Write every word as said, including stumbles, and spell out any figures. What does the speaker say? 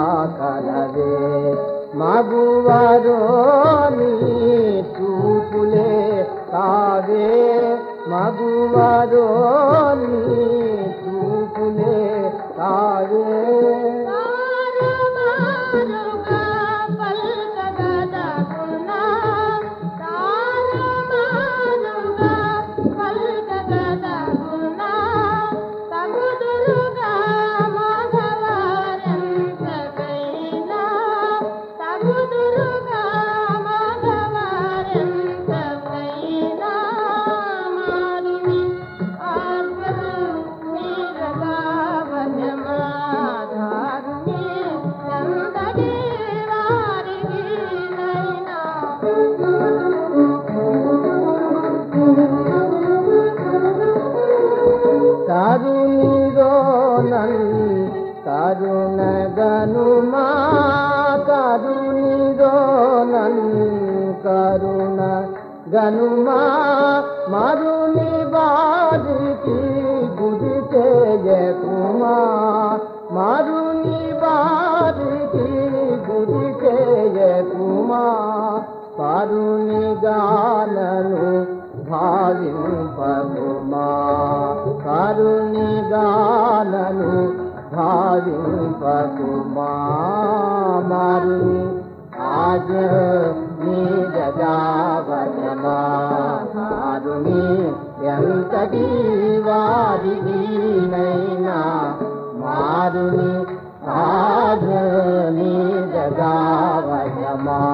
కలవే మగువరో నీ చూపులే కావే మగువరో నీ చూపులే కావే కరుణిరోనన్ కరుణ గనుమా కరుణిరోనన్ కరుణ గనుమా మరుని బాధికి గుడి చేయకుమా మరుని బాధికి గుడి చేయకుమా కరుణి గానను భావింపకుమా కరుణి గానను భావింపకుమా మరుని ఆజ నీద జావనమా మరుని ఎంతటి వారినైనా మారుని ఆజ నీద జావనమా